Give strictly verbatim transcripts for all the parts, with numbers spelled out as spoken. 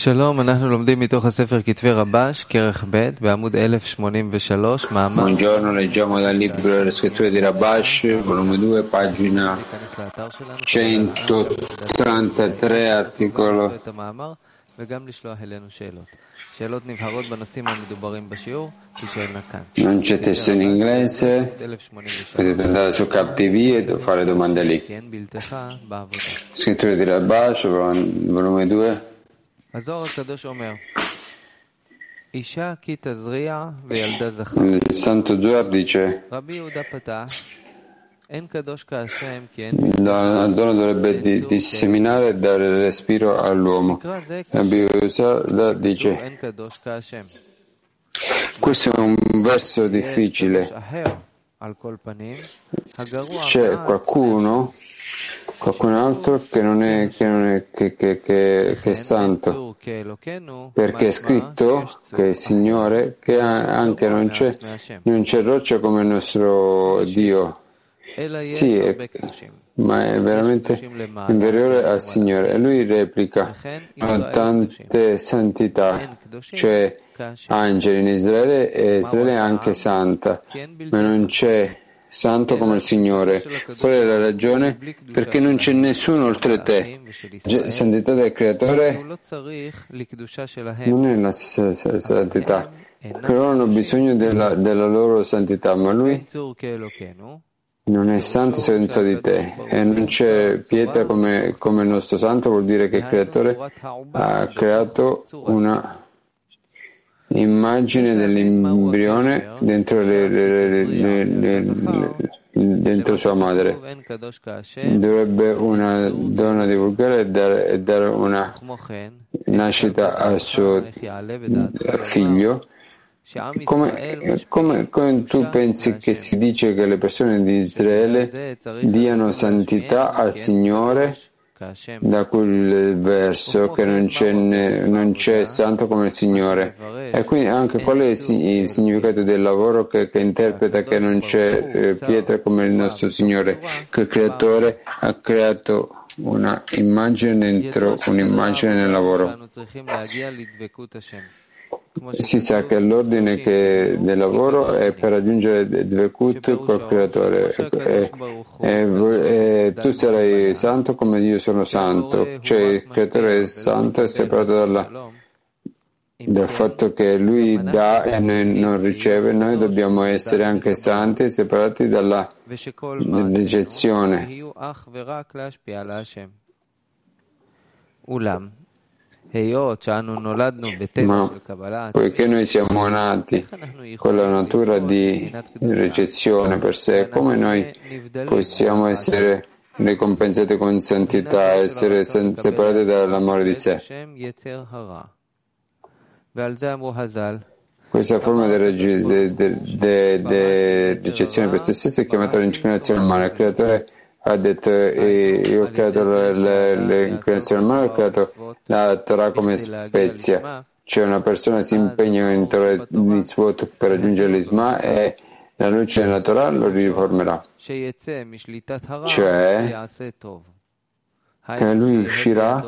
שלום, אנחנו לומדים מתוך הספר כתבי רבש, כרך ב', בעמוד אלף שמונים ושלוש, מאמר. Buongiorno, leggiamo dal libro delle scritture di Rabash, volume due, pagina centotrentatré, articolo. Non c'è testo in inglese, potete andare su Captivì e fare domande lì. Scritture di Rabash, volume due. Il Santo Zohar dice: la donna dovrebbe di, disseminare e dare respiro all'uomo. Rabbi Yehuda dice: questo è un verso difficile. C'è qualcuno, qualcun altro che non è, che, non è, che, che, che, che è santo, perché è scritto che il Signore, che anche non c'è, non c'è roccia come il nostro Dio. Sì, è, ma è veramente inferiore al Signore. E lui replica: ha tante santità, cioè angeli in Israele, e Israele è anche santa, ma non c'è santo come il Signore. Qual è la ragione? Perché non c'è nessuno oltre te. La santità del Creatore non è la stessa santità. Loro hanno bisogno della, della loro santità, ma Lui non è santo senza di te, e non c'è pietra come, come il nostro santo. Vuol dire che il Creatore ha creato una immagine dell'embrione dentro, le, le, le, le, le, le, dentro sua madre. Dovrebbe una donna divulgare e dare, e dare una nascita al suo figlio. Come, come, come tu pensi che si dice che le persone di Israele diano santità al Signore da quel verso, che non c'è, non c'è santo come il Signore? E quindi anche qual è il significato del lavoro che, che interpreta che non c'è eh, pietra come il nostro Signore, che il Creatore ha creato una immagine dentro un'immagine nel lavoro. Si sa che l'ordine che del lavoro è per raggiungere Dvekut col Creatore, e, e, e tu sarai santo come io sono santo, cioè il Creatore è santo e separato dalla, dal fatto che Lui dà e noi non riceve. Noi dobbiamo essere anche santi e separati dalla ricezione. Ma poiché noi siamo nati con la natura di ricezione per sé, come noi possiamo essere ricompensati con santità, essere separati dall'amore di sé? Questa forma di ricezione per se stessa è chiamata l'inclinazione al male. Il Creatore ha detto: io ho creato l'inclinazione al male, ho creato la Torah come spezia. Cioè una persona si impegna in Torah mitzvot per raggiungere l'Isma, e la luce nella Torah lo riformerà. Cioè che lui uscirà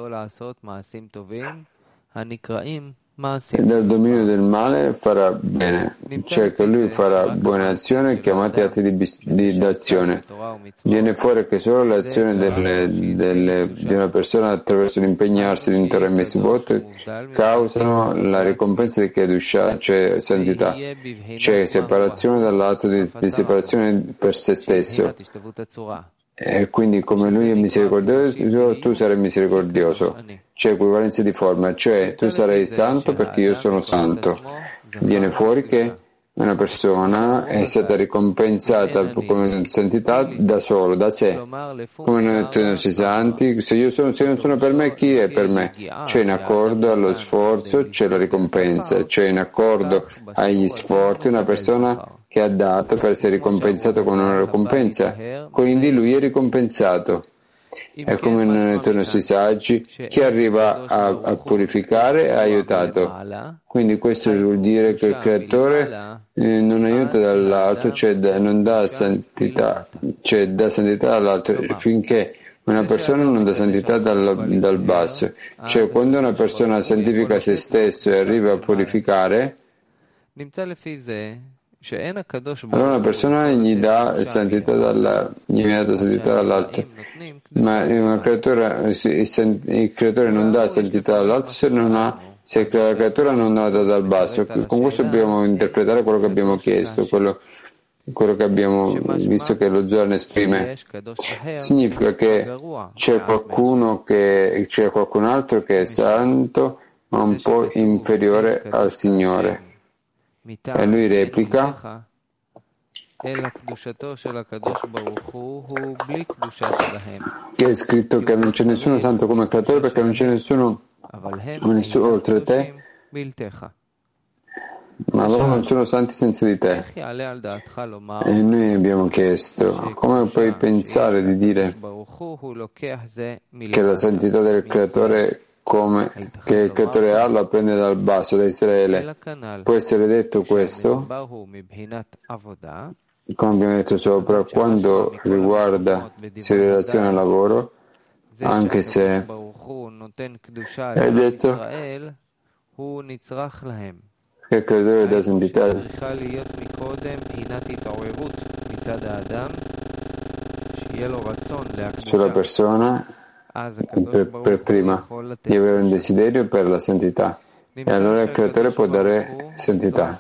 dal dominio del male, farà bene, cioè che lui farà buone azioni chiamate atti di, di d'azione. Viene fuori che solo l'azione delle, delle, di una persona attraverso l'impegnarsi in Torah e Mitzvot causano la ricompensa di Kedusha, cioè santità, cioè separazione dall'atto di, di separazione per se stesso. E quindi come lui è misericordioso, tu sarai misericordioso. C'è equivalenza di forma, cioè tu sarai santo perché io sono santo. Viene fuori che una persona è stata ricompensata come santità da solo, da sé. Come noi non si santi, se io sono, se non sono per me, chi è per me? Cioè in accordo allo sforzo c'è la ricompensa, cioè in accordo agli sforzi una persona che ha dato per essere ricompensato con una ricompensa, quindi lui è ricompensato. È come nei nostri saggi: chi arriva a, a purificare è aiutato. Quindi questo vuol dire che il Creatore eh, non aiuta dall'alto, cioè da, non dà santità, cioè dà santità all'altro, finché Una persona non dà santità dal, dal basso, cioè quando una persona santifica se stesso e arriva a purificare, allora una persona gli dà santità dalla, gli viene data santità dall'alto, ma una creatura, il creatore non dà santità dall'alto se, non ha, se la creatura non la dà dal basso. Con questo dobbiamo interpretare quello che abbiamo chiesto, quello, quello che abbiamo visto che lo Zohar esprime. Significa che c'è qualcuno che c'è qualcun altro che è santo ma un po' inferiore al Signore. E lui replica che è scritto che non c'è nessuno santo come creatore perché non c'è nessuno, nessuno oltre te, ma loro non sono santi senza di te. E noi abbiamo chiesto come puoi pensare di dire che la santità del creatore come che il creatore Allah prende dal basso, da Israele. Può essere detto questo, come abbiamo detto sopra, quando riguarda, si relaziona al lavoro, anche se è detto che il creatore dà santità sulla persona per, per prima di avere un desiderio per la santità, e allora il creatore può dare santità.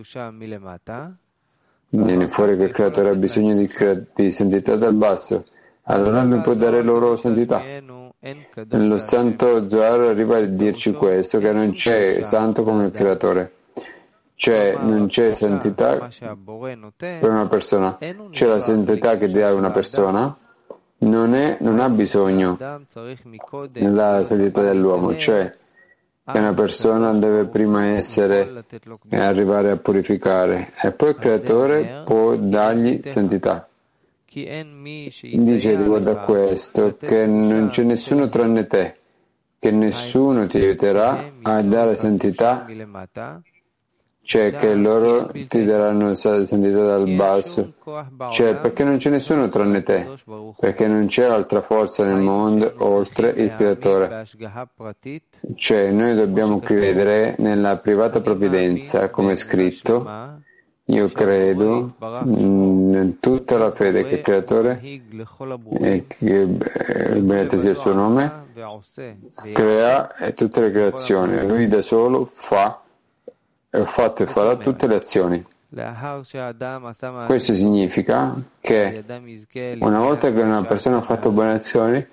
Viene fuori che il creatore ha bisogno di, di santità dal basso, allora lui può dare loro santità. Lo santo Zohar arriva a dirci questo, che non c'è santo come il creatore, cioè non c'è santità per una persona, c'è la santità che dà una persona. Non, è, non ha bisogno della santità dell'uomo, cioè che una persona deve prima essere e arrivare a purificare e poi il creatore può dargli santità. Dice riguardo a questo che non c'è nessuno tranne te, che nessuno ti aiuterà a dare santità, cioè che loro ti daranno santità dal basso, cioè perché non c'è nessuno tranne te, perché non c'è altra forza nel mondo oltre il creatore, cioè noi dobbiamo credere nella privata provvidenza, come è scritto, io credo in tutta la fede che il creatore, e che benedetto sia il suo nome, crea tutte le creazioni, lui da solo fa e fatto e farà tutte le azioni. Questo significa che una volta che una persona ha fatto buone azioni,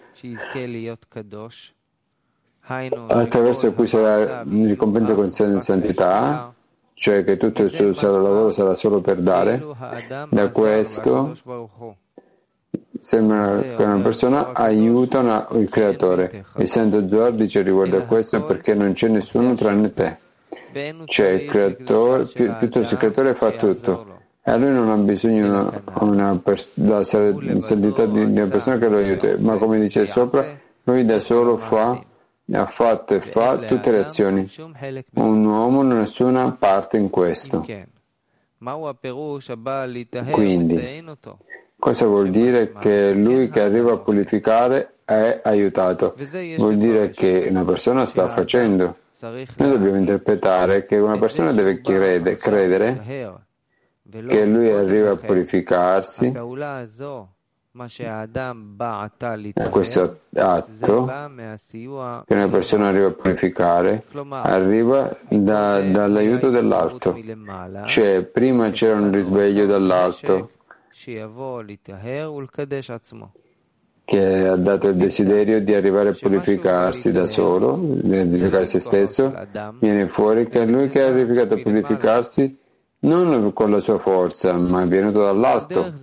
attraverso cui sarà ricompensa con santità, cioè che tutto il suo lavoro sarà solo per dare, da questo sembra che una persona aiuta una, il creatore. Il Santo Zohar dice riguardo a questo perché non c'è nessuno tranne te. Cioè il creatore, pi, piuttosto il creatore fa tutto e a lui non ha bisogno una pers- la santità di, di una persona che lo aiuti, ma come dice sopra, lui da solo fa, ha fatto e fa tutte le azioni. Un uomo non ha nessuna parte in questo. Quindi, cosa vuol dire? Che lui che arriva a purificare è aiutato. Vuol dire che una persona sta facendo. Noi dobbiamo interpretare che una persona deve crede, credere che lui arriva a purificarsi e questo atto che una persona arriva a purificare arriva da, dall'aiuto dell'alto, cioè prima c'era un risveglio dall'alto che ha dato il desiderio di arrivare a purificarsi da solo, di purificare se stesso. Viene fuori che lui che è arrivato a purificarsi non con la sua forza, ma è venuto dall'alto.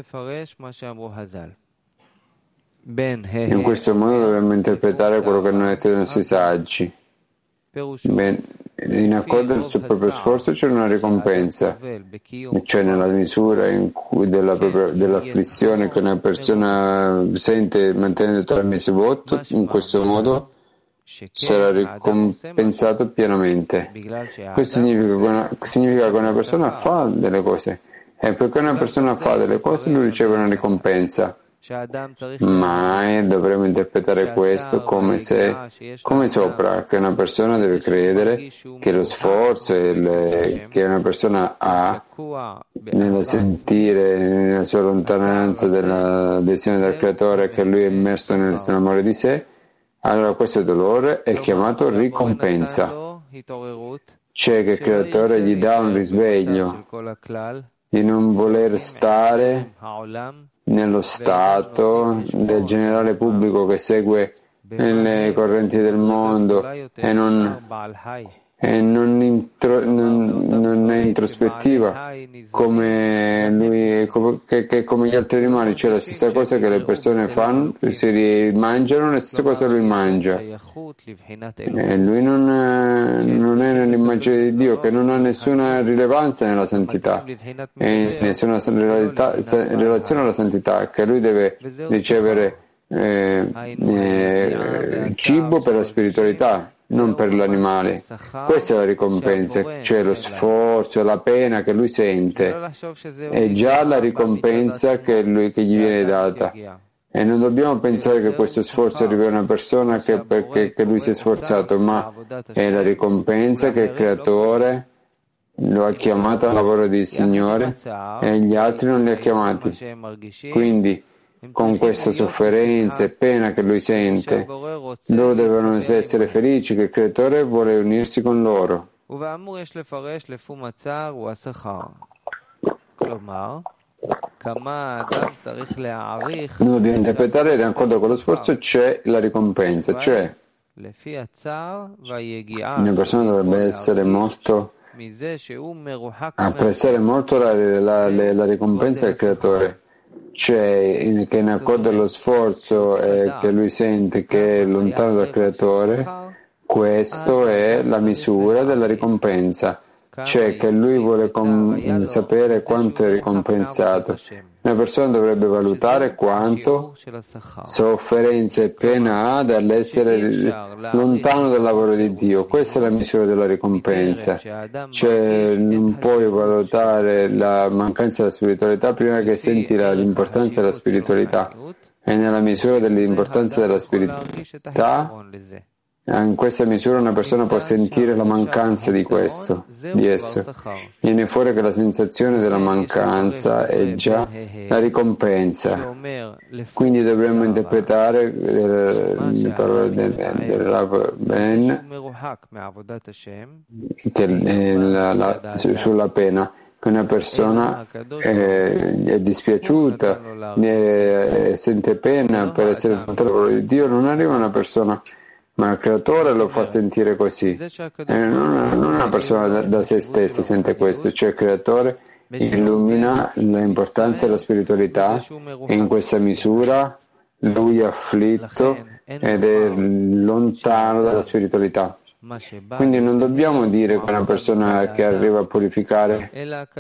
In questo modo dovremmo interpretare quello che hanno detto i nostri saggi. Ben, in accordo al suo proprio sforzo c'è una ricompensa, cioè nella misura in cui della propria, dell'afflizione che una persona sente mantenendo tra misvot, in questo modo sarà ricompensato pienamente. Questo significa che, una, significa che una persona fa delle cose e perché una persona fa delle cose lui riceve una ricompensa. mai dovremmo interpretare questo come se, come sopra, che una persona deve credere che lo sforzo il, che una persona ha nel sentire, nella sua lontananza dell'adesione del creatore, che lui è immerso nell'amore di sé, allora questo dolore è chiamato ricompensa. C'è che il creatore gli dà un risveglio di non voler stare nello stato del generale pubblico che segue le correnti del mondo e non, e non, intro, non, non è introspettiva come lui, come, che, che come gli altri animali, cioè la stessa cosa che le persone fanno, si mangiano, la stessa cosa lui mangia. E lui non, non è nell'immagine di Dio, che non ha nessuna rilevanza nella santità e nessuna relazione alla santità, che lui deve ricevere eh, eh, cibo per la spiritualità, non per l'animale. Questa è la ricompensa, cioè lo sforzo, la pena che lui sente è già la ricompensa che, lui, che gli viene data. E non dobbiamo pensare che questo sforzo arrivi a una persona che perché che lui si è sforzato, ma è la ricompensa che il creatore lo ha chiamato al lavoro del Signore e gli altri non li ha chiamati. Quindi con questa sofferenza e pena che lui sente, loro devono essere felici che il creatore vuole unirsi con loro. Noi dobbiamo interpretare in accordo con lo sforzo c'è la ricompensa, cioè una persona dovrebbe essere molto apprezzare molto la, la, la, la ricompensa del creatore, cioè che in accordo allo sforzo eh, che lui sente che è lontano dal creatore, questo è la misura della ricompensa. Cioè che lui vuole com- sapere quanto è ricompensato. Una persona dovrebbe valutare quanto sofferenza e pena ha dall'essere lontano dal lavoro di Dio. Questa è la misura della ricompensa. Cioè non puoi valutare la mancanza della spiritualità prima che senti la, l'importanza della spiritualità. E nella misura dell'importanza della spiritualità, in questa misura una persona può sentire la mancanza di questo, di esso. Viene fuori che la sensazione della mancanza è già la ricompensa. Quindi dovremmo interpretare eh, le parole del, del Rav Ben che, eh, la, la, su, sulla pena. Che una persona eh, è dispiaciuta, eh, sente pena per essere contro il lavoro di Dio, non arriva una persona, ma il creatore lo fa sentire così. Eh, non, non una persona da, da se stessa sente questo, cioè il creatore illumina l'importanza della spiritualità e in questa misura lui è afflitto ed è lontano dalla spiritualità. Quindi non dobbiamo dire che una persona che arriva a purificare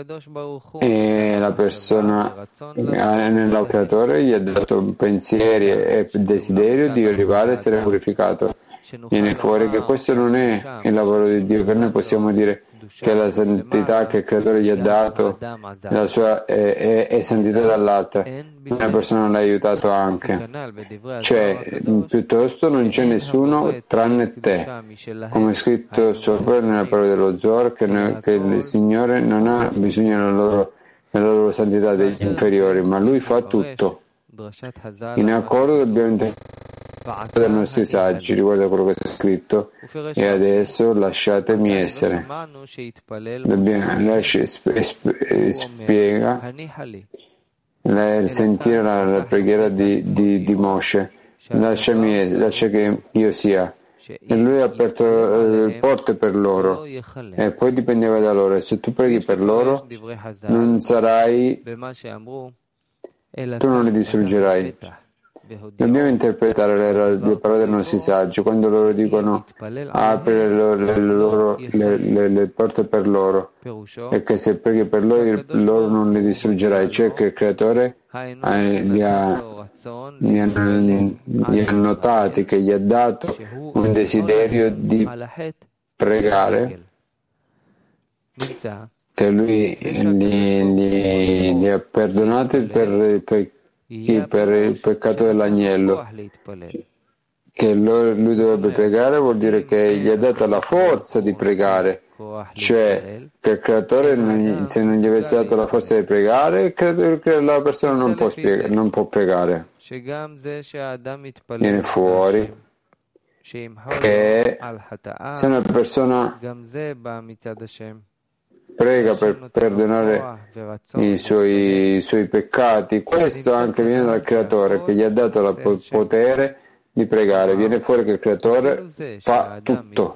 e la persona nel creatore gli ha dato pensieri e desiderio di arrivare a essere purificato. Viene fuori che questo non è il lavoro di Dio, che noi possiamo dire che la santità che il creatore gli ha dato la sua è, è, è santità dall'alta, una persona l'ha aiutato anche, cioè piuttosto non c'è nessuno tranne te, come è scritto sopra nella parola dello Zohar, che, noi, che il Signore non ha bisogno della loro, della loro santità degli inferiori, ma Lui fa tutto. In accordo dobbiamo interpretare dai nostri saggi riguardo a quello che è scritto, e adesso lasciatemi essere. Dobbiamo, lasci, sp, sp, spiega il sentire la, la preghiera di, di, di Moshe. Lasciami, lascia che io sia. E lui ha aperto eh, porte per loro e poi dipendeva da loro. E se tu preghi per loro non sarai, tu non li distruggerai. Dobbiamo interpretare le, le parole dei nostri saggi quando loro dicono apri le, le, le, loro, le, le, le porte per loro e che se preghi per loro, loro non li distruggerai, cioè che il creatore eh, li, ha, li, ha, li ha notati, che gli ha dato un desiderio di pregare, che lui li, li, li ha perdonati per, per chi per il peccato dell'agnello, che lui dovrebbe pregare, vuol dire che gli ha data la forza di pregare, cioè che il creatore, se non gli avesse dato la forza di pregare, la persona non può, spiegare, non può pregare. Viene fuori che se una persona prega per perdonare i suoi, i suoi peccati, questo anche viene dal creatore che gli ha dato il potere di pregare. Viene fuori che il creatore fa tutto.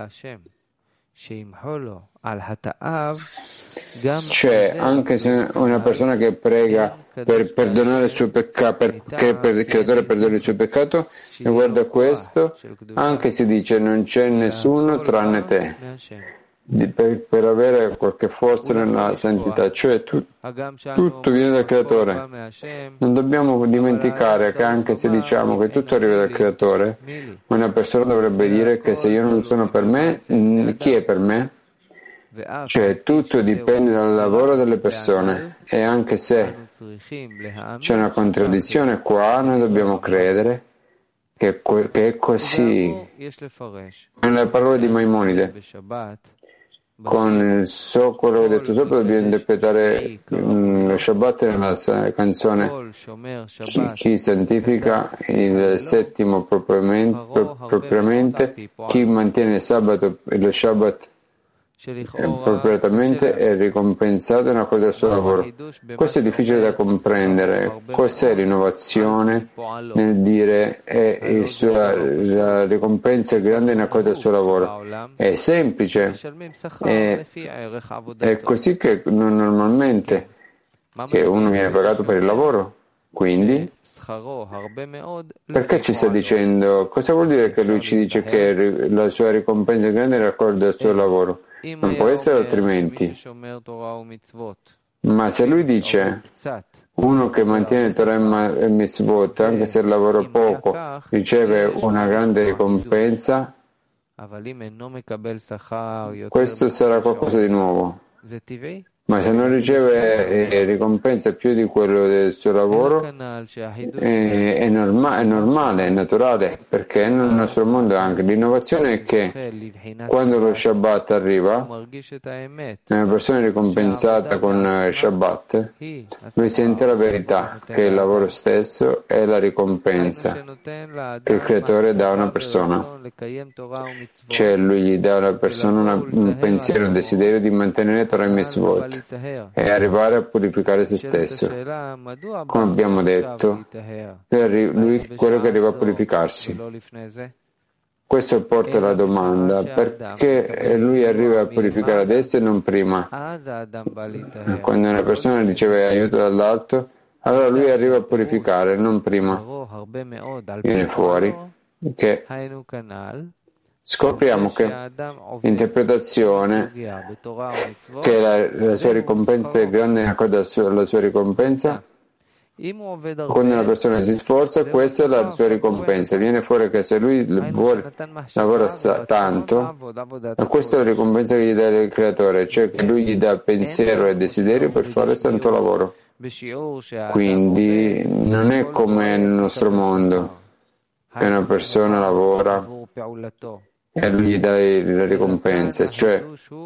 Cioè, anche se una persona che prega per perdonare il suo peccato, perché per il creatore perdona il suo peccato, riguardo a questo, anche si dice non c'è nessuno tranne te, per, per avere qualche forza nella santità, cioè tu, tutto viene dal creatore. Non dobbiamo dimenticare che anche se diciamo che tutto arriva dal creatore, una persona dovrebbe dire che se io non sono per me, chi è per me? Cioè tutto dipende dal lavoro delle persone, e anche se c'è una contraddizione qua, noi dobbiamo credere che, che è così. Nelle parole di Maimonide, con il so quello che ho detto sopra, dobbiamo interpretare mm, lo Shabbat nella canzone chi, chi santifica il settimo propriamente, propriamente, chi mantiene il sabato e lo Shabbat appropriatamente è ricompensato in accordo al suo lavoro. Questo è difficile da comprendere. Cos'è l'innovazione nel dire è il suo, la ricompensa è grande in accordo al suo lavoro? È semplice, è, è così che normalmente che uno viene pagato per il lavoro. Quindi, perché ci sta dicendo? Cosa vuol dire che lui ci dice che la sua ricompensa è grande in accordo al suo lavoro? Non può essere altrimenti. Ma se lui dice uno che mantiene Torah e Mitzvot, anche se lavora poco, riceve una grande ricompensa, questo sarà qualcosa di nuovo. Ma se non riceve eh, ricompensa più di quello del suo lavoro, eh, è, norma- è normale, è naturale, perché nel nostro mondo anche l'innovazione è che quando lo Shabbat arriva, una persona ricompensata con il Shabbat, lui sente la verità, che il lavoro stesso è la ricompensa che il creatore dà a una persona. Cioè lui gli dà alla persona una, un pensiero, un desiderio di mantenere Torah e Mitzvot e arrivare a purificare se stesso. Come abbiamo detto, lui è quello che arriva a purificarsi. Questo porta alla domanda: perché lui arriva a purificare adesso e non prima? Quando una persona riceve aiuto dall'alto, allora lui arriva a purificare, non prima. Viene fuori che scopriamo che l'interpretazione che la, la sua ricompensa è grande in accordo alla sua ricompensa, quando una persona si sforza, questa è la sua ricompensa. Viene fuori che se lui vuole, lavora tanto, questa è la ricompensa che gli dà il creatore, cioè che lui gli dà pensiero e desiderio per fare tanto lavoro. Quindi non è come nel nostro mondo, che una persona lavora e lui gli dà le ricompense, cioè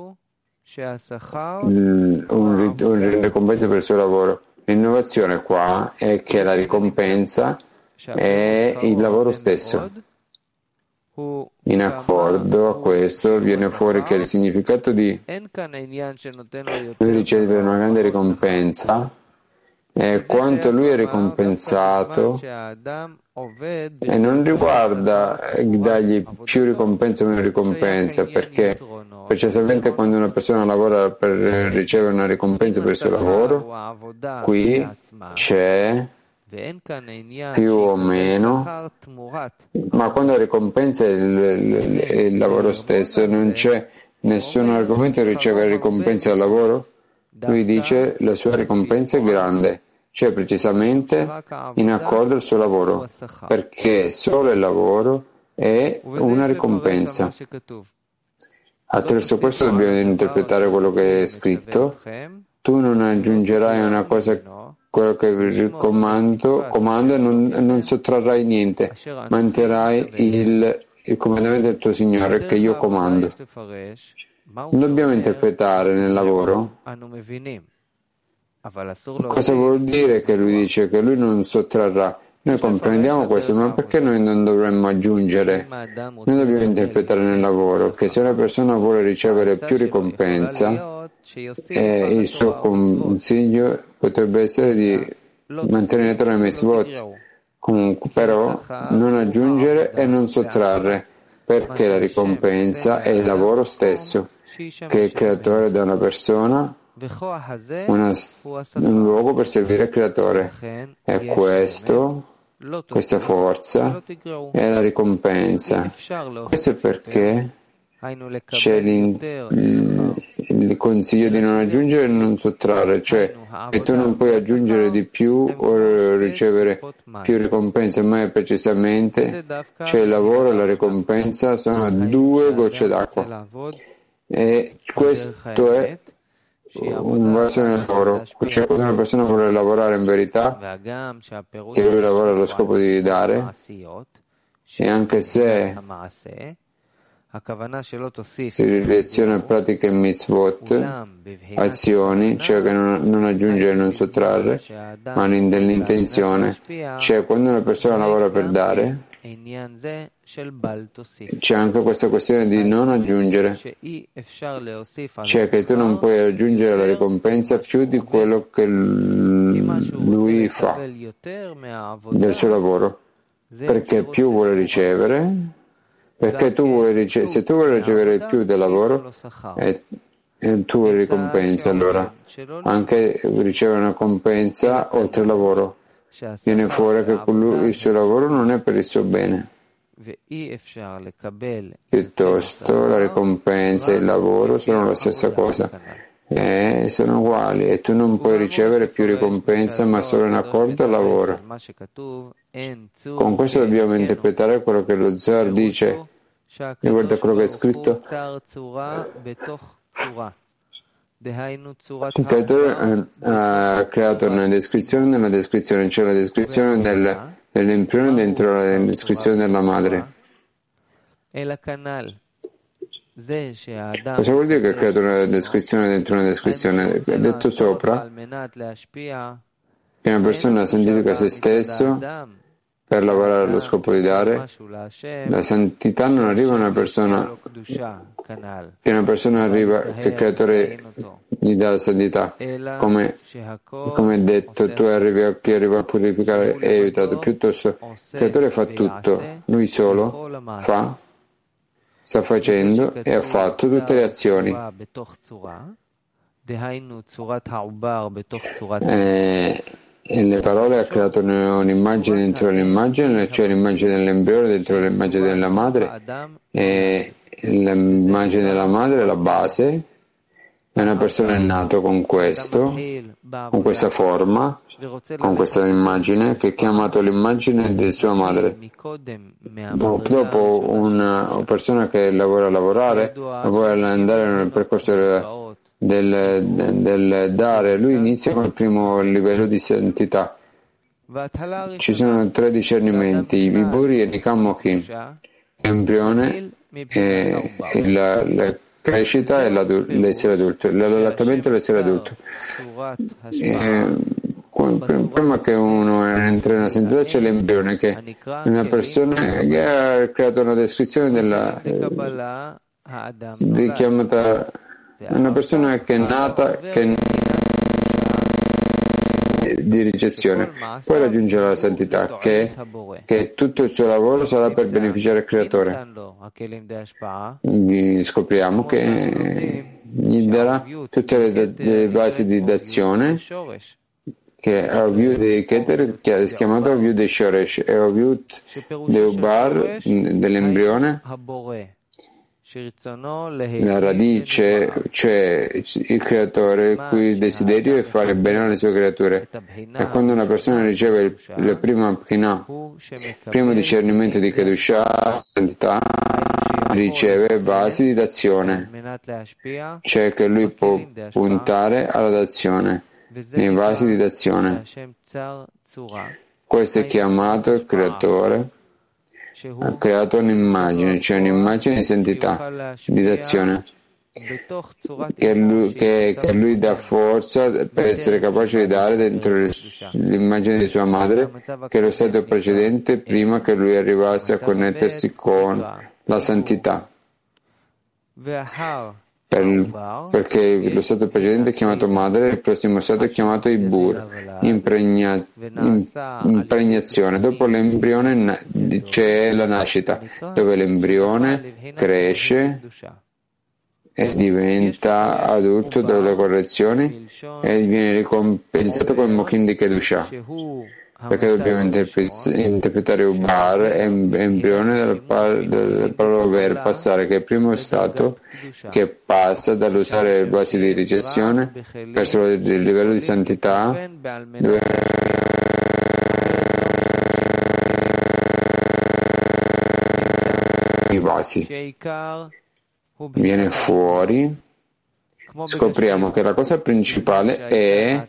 un, un ricompensa per il suo lavoro. L'innovazione qua è che la ricompensa è il lavoro stesso. In accordo a questo viene fuori che il significato di lui riceve una grande ricompensa è quanto lui è ricompensato, e non riguarda dargli più ricompensa o meno ricompensa, perché precisamente quando una persona lavora per ricevere una ricompensa per il suo lavoro, qui c'è più o meno, ma quando la ricompensa è il, il, il lavoro stesso, non c'è nessun argomento che riceve ricompensa al lavoro. Lui dice la sua ricompensa è grande, cioè precisamente in accordo al suo lavoro, perché solo il lavoro è una ricompensa. Attraverso questo dobbiamo interpretare quello che è scritto: tu non aggiungerai una cosa quello che comando, comando e non, non sottrarrai niente, manterrai il, il comandamento del tuo Signore che io comando. Non dobbiamo interpretare nel lavoro cosa vuol dire che lui dice che lui non sottrarrà. Noi comprendiamo questo, ma perché noi non dovremmo aggiungere? Noi dobbiamo interpretare nel lavoro che se una persona vuole ricevere più ricompensa, eh, il suo consiglio potrebbe essere di mantenere Torah e mitzvot, comunque però non aggiungere e non sottrarre, perché la ricompensa è il lavoro stesso che il creatore dà a una persona, una, un luogo per servire il creatore, e questo, questa forza è la ricompensa. Questo è perché c'è il, il consiglio di non aggiungere e non sottrarre, cioè che tu non puoi aggiungere di più o ricevere più ricompensa, ma precisamente c'è il lavoro e la ricompensa sono due gocce d'acqua, e questo è un verso nel lavoro. Cioè, quando una persona vuole lavorare in verità, che lui lavora allo scopo di dare, e anche se si rileziona pratiche e mitzvot, azioni, cioè che non, non aggiungere e non sottrarre, ma dell'intenzione, cioè quando una persona lavora per dare, c'è anche questa questione di non aggiungere, cioè che tu non puoi aggiungere la ricompensa più di quello che lui fa del suo lavoro, perché più vuole ricevere, perché tu vuoi ricevere, se tu vuoi ricevere più del lavoro e, e tu vuoi ricompensa, allora anche ricevere una compensa oltre il lavoro. Viene fuori che il suo lavoro non è per il suo bene. Piuttosto la ricompensa e il lavoro sono la stessa cosa, e sono uguali, e tu non puoi ricevere più ricompensa ma solo in accordo al lavoro. Con questo dobbiamo interpretare quello che lo Zohar dice riguardo a quello che è scritto. Il creatore ha creato una descrizione nella descrizione, cioè la descrizione del, dell'embrione dentro la descrizione della madre. Cosa vuol dire che ha creato una descrizione dentro una descrizione? È detto sopra che una persona santifica se stesso per lavorare allo scopo di dare. La santità non arriva a una persona, che una persona arriva, che il creatore gli dà la santità, come, come è detto, tu arrivi a chi arriva a purificare e aiutato, piuttosto il creatore fa tutto, lui solo fa, sta facendo e ha fatto tutte le azioni. Eh, E le parole ha creato un'immagine dentro l'immagine, cioè l'immagine dell'embrione dentro l'immagine della madre, e l'immagine della madre è la base, e una persona è nato con questo, con questa forma, con questa immagine, che è chiamato l'immagine di sua madre. Dopo una persona che lavora a lavorare, vuole andare nel percorso del Del, del dare, lui inizia con il primo livello di santità. Ci sono tre discernimenti, i viburi e i nikamochim, l'embrione, e, e la, la crescita e l'essere adulto, l'allattamento e l'essere adulto. E, prima che uno entra nella santità c'è l'embrione, che è una persona che ha creato una descrizione della di chiamata una persona che è nata che di ricezione, poi raggiunge la santità, che, che tutto il suo lavoro sarà per beneficiare il creatore. Scopriamo che gli darà tutte le, le basi di d'azione, che è Ovviut dei Keter, che è chiamato Ovviut dei Shoresh, e Ovviut dei Ubar, dell'embrione, la radice, cioè il creatore, il cui desiderio è fare bene alle sue creature. E quando una persona riceve il, il primo Pchina, il primo discernimento di Kedushah, santità, riceve basi di d'azione, cioè che lui può puntare alla d'azione, nei vasi di d'azione. Questo è chiamato il creatore. Ha creato un'immagine, cioè un'immagine di santità, di d'azione, che lui, che, che lui dà forza per essere capace di dare dentro l'immagine di sua madre, che è lo stato precedente prima che lui arrivasse a connettersi con la santità. Per, perché lo stato precedente è chiamato madre, il prossimo stato è chiamato Ibur, impregna, impregnazione. Dopo l'embrione c'è la nascita, dove l'embrione cresce e diventa adulto dalle correzioni e viene ricompensato con Mokim di Kedusha. Perché dobbiamo interpretare Ubar, embrione del parola ver, passare, che è il primo stato che passa dall'usare le basi di ricezione verso il livello di santità, dove i basi viene fuori. Scopriamo che la cosa principale è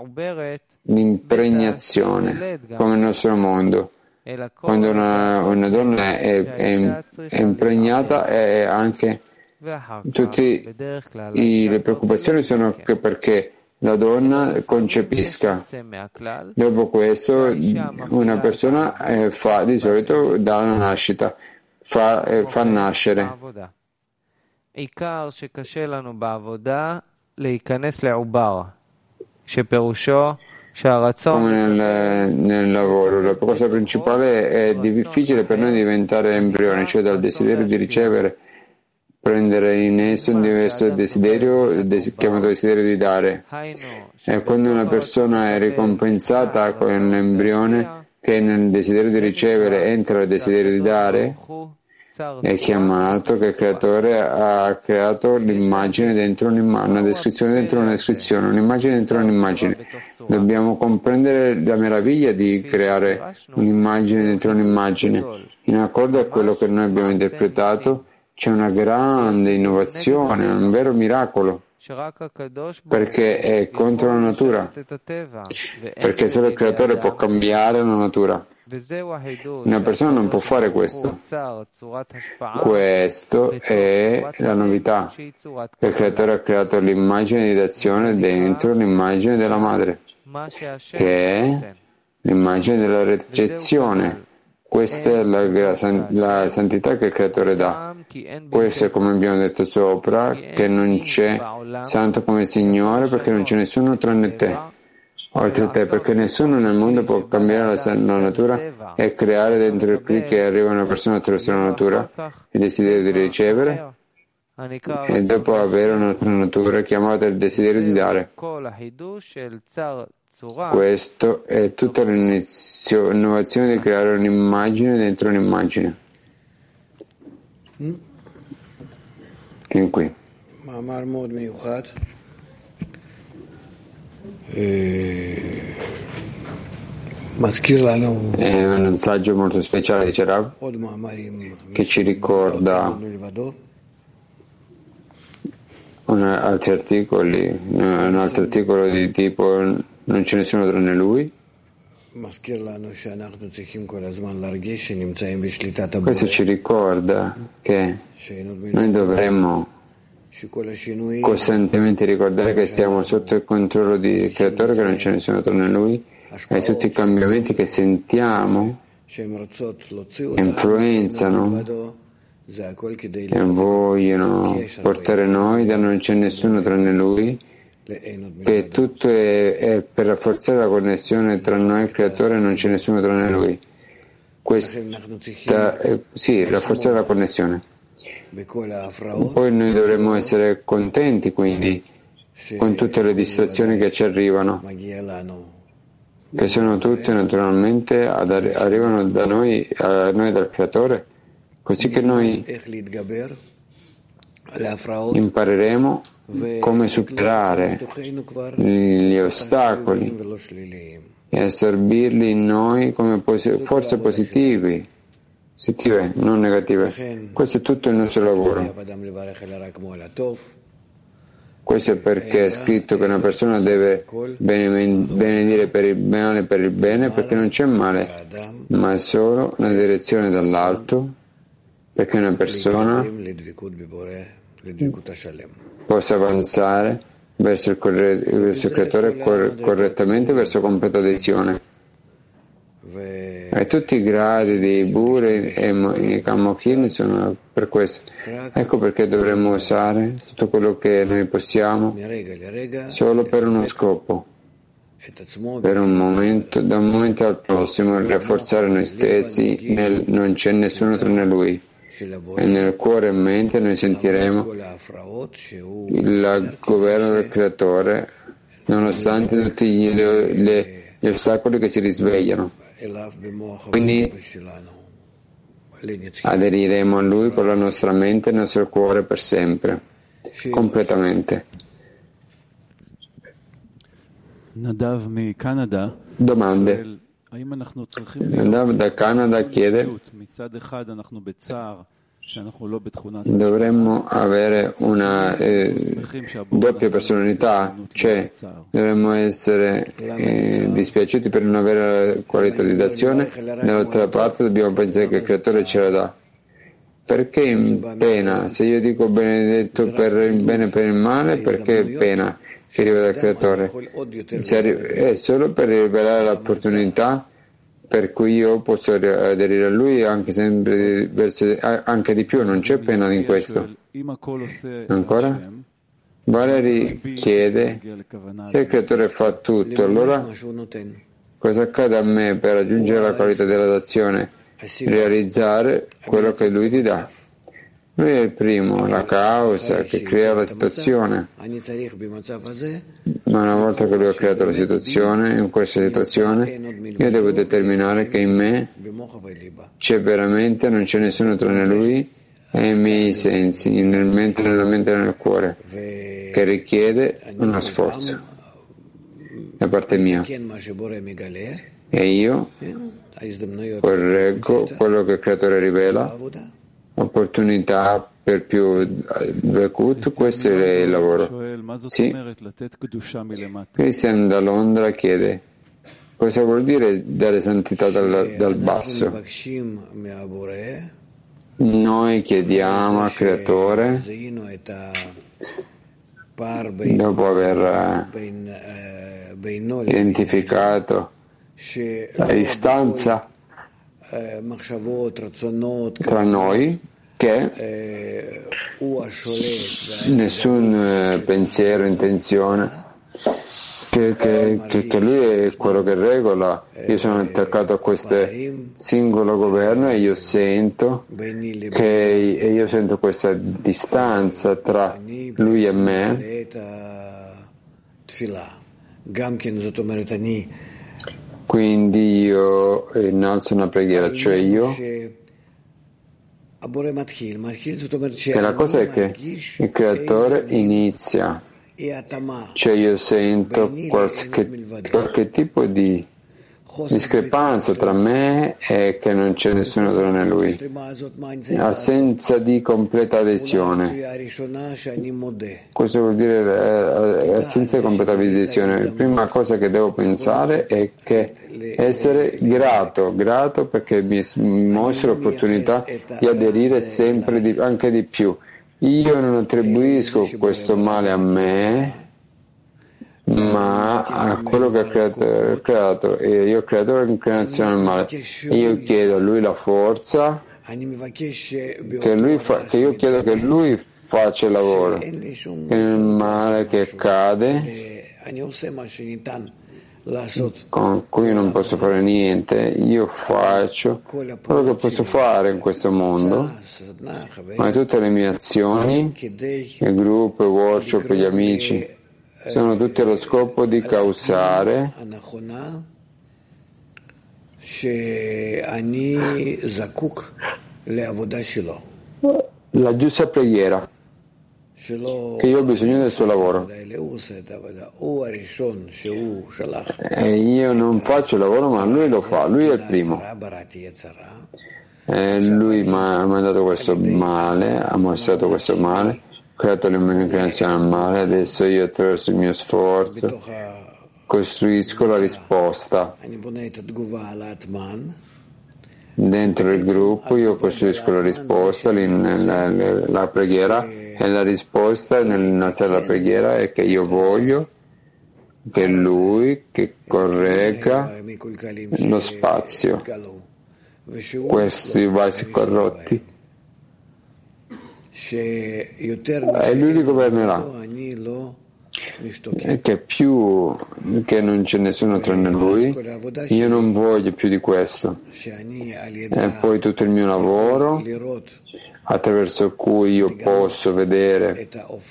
l'impregnazione, come nel nostro mondo. Quando una, una donna è, è, è impregnata, è anche tutte le preoccupazioni sono che perché la donna concepisca. Dopo questo una persona eh, fa di solito dà una nascita, fa, eh, fa nascere. עיקר שקשה לנו בעבודה להיכנס לעובר, שפירושו שהרצון... Come nel, nel lavoro, la cosa principale è difficile per noi diventare embrioni, cioè dal desiderio di ricevere, prendere in esso un diverso desiderio, des, chiamato desiderio di dare. E quando una persona è ricompensata con l'embrione che nel desiderio di ricevere entra nel desiderio di dare, è chiamato che il creatore ha creato l'immagine dentro un'immagine, una descrizione dentro una descrizione, un'immagine dentro un'immagine. Dobbiamo comprendere la meraviglia di creare un'immagine dentro un'immagine. In accordo a quello che noi abbiamo interpretato, c'è una grande innovazione, un vero miracolo, perché è contro la natura, perché solo il creatore può cambiare la natura. Una persona non può fare questo. Questo è la novità. Il creatore ha creato l'immagine di d'azione dentro l'immagine della madre, che è l'immagine della ricezione. Questa è la, la, la santità che il creatore dà. Questo è, come abbiamo detto sopra, che non c'è santo come Signore, perché non c'è nessuno tranne te. Oltre a te, perché nessuno nel mondo può cambiare la, la natura e creare dentro il qui che arriva una persona attraverso la natura il desiderio di ricevere e dopo avere un'altra natura chiamata il desiderio di dare. Questo è tutta l'innovazione di creare un'immagine dentro un'immagine. Fin qui. È un saggio molto speciale, dice Rav, che ci ricorda un, altri articoli, un altro articolo di tipo non c'è nessuno tranne lui. Questo ci ricorda che noi dovremmo costantemente ricordare che siamo sotto il controllo di creatore, che non c'è nessuno tranne lui, e tutti i cambiamenti che sentiamo influenzano e vogliono portare noi da non c'è nessuno tranne lui, che tutto è, è per rafforzare la connessione tra noi e il creatore, non c'è nessuno tranne lui. Questa eh, sì, rafforzare la connessione. Poi noi dovremmo essere contenti quindi con tutte le distrazioni che ci arrivano, che sono tutte naturalmente ad, arrivano da noi, a noi dal creatore, così che noi impareremo come superare gli ostacoli e assorbirli in noi come pos- forze positive, positive, non negative. Questo è tutto il nostro lavoro. Questo è perché è scritto che una persona deve benedire per il male per il bene, perché non c'è male, ma è solo una direzione dall'alto, perché una persona possa avanzare verso il, corre- verso il creatore cor- correttamente, verso completa adesione. E tutti i gradi di Buri e Kamokhin sono per questo. Ecco perché dovremmo usare tutto quello che noi possiamo solo per uno scopo, per un momento, da un momento al prossimo, rafforzare noi stessi. Nel, non c'è nessuno tranne Lui. E nel cuore e mente noi sentiremo il governo del Creatore, nonostante tutti gli, le, gli ostacoli che si risvegliano. Quindi aderiremo a Lui con la nostra mente e il nostro cuore per sempre, completamente. Domande. Nadav da Canada chiede: dovremmo avere una eh, doppia personalità, cioè dovremmo essere eh, dispiaciuti per non avere la qualità di d'azione, dall'altra parte dobbiamo pensare che il Creatore ce la dà. Perché in pena? Se io dico benedetto per il bene e per il male, perché pena che arriva dal Creatore? È solo per rivelare l'opportunità per cui io posso aderire a Lui anche, sempre verso, anche di più, non c'è pena in questo. Ancora? Valerie chiede: se il Creatore fa tutto, allora cosa accade a me per raggiungere la qualità della d'azione? Realizzare quello che Lui ti dà. Lui è il primo, la causa che crea la situazione. Ma una volta che Lui ha creato la situazione, in questa situazione, io devo determinare che in me c'è veramente, non c'è nessuno tranne Lui e i miei sensi, nel mente, nella mente e nel cuore, che richiede uno sforzo da parte mia. E io correggo quello che il Creatore rivela, opportunità per più Vekut, questo è il lavoro. Sì. Christian da Londra chiede: cosa vuol dire dare santità dal, dal basso? Noi chiediamo al Creatore, dopo aver identificato la distanza tra noi, che nessun eh, pensiero, intenzione, che, che, che, che Lui è quello che regola. Io sono attaccato a questo singolo governo e io sento che e io sento questa distanza tra Lui e me. Quindi io innalzo una preghiera, cioè io, che la cosa è che il Creatore inizia, cioè io sento qualche, qualche tipo di discrepanza tra me e che non c'è nessuno tranne Lui, assenza di completa adesione. Cosa vuol dire assenza di completa adesione? La prima cosa che devo pensare è che essere grato, grato perché mi mostra l'opportunità di aderire sempre di, anche di più. Io non attribuisco questo male a me, ma a quello che ha creato, creato e io ho creato l'inclinazione al male. E io chiedo a Lui la forza, che, lui fa, che io chiedo che Lui faccia il lavoro, che il male che accade, con cui non posso fare niente, io faccio quello che posso fare in questo mondo, ma tutte le mie azioni, il gruppo, il workshop, gli amici, sono tutte allo scopo di causare la giusta preghiera, che io ho bisogno del suo lavoro. E io non faccio il lavoro, ma Lui lo fa, Lui è il primo. E Lui mi ha mandato questo male, ha mostrato questo male, creato l'inclinazione al male, adesso io attraverso il mio sforzo costruisco la risposta. Dentro il gruppo io costruisco la risposta, la, la, la preghiera, e la risposta nell'innalzare la preghiera è che io voglio che lui che corregga lo spazio, questi vasi corrotti, e lui li governerà, e che più che non c'è nessuno tranne lui, io non voglio più di questo. E poi tutto il mio lavoro attraverso cui io posso vedere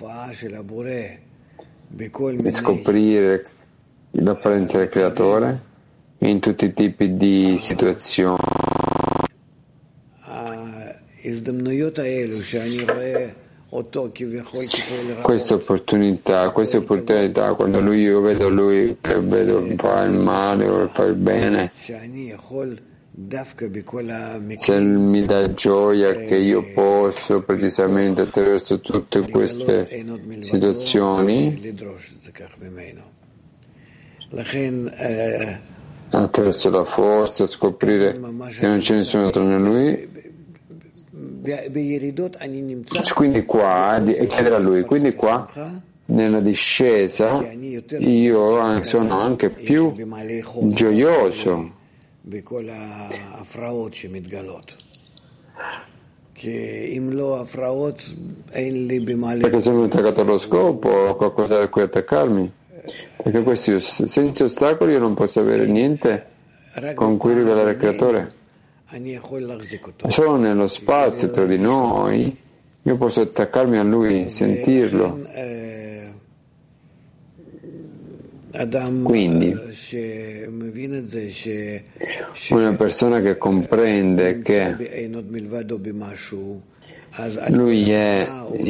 e scoprire l'apparenza del creatore in tutti i tipi di situazioni. Queste opportunità, queste opportunità, quando lui, io vedo lui che vedo fa il male o fa il bene, se mi dà gioia che io posso precisamente attraverso tutte queste situazioni, attraverso la forza, scoprire che non c'è nessuno tranne lui, quindi qua, e chiedere a lui, quindi qua nella discesa io sono anche più gioioso, perché se non ho attaccato allo scopo ho qualcosa da cui attaccarmi, perché questi senza ostacoli io non posso avere niente con cui rivelare il creatore. Solo nello spazio tra di noi io posso attaccarmi a lui, sentirlo. Quindi una persona che comprende che lui è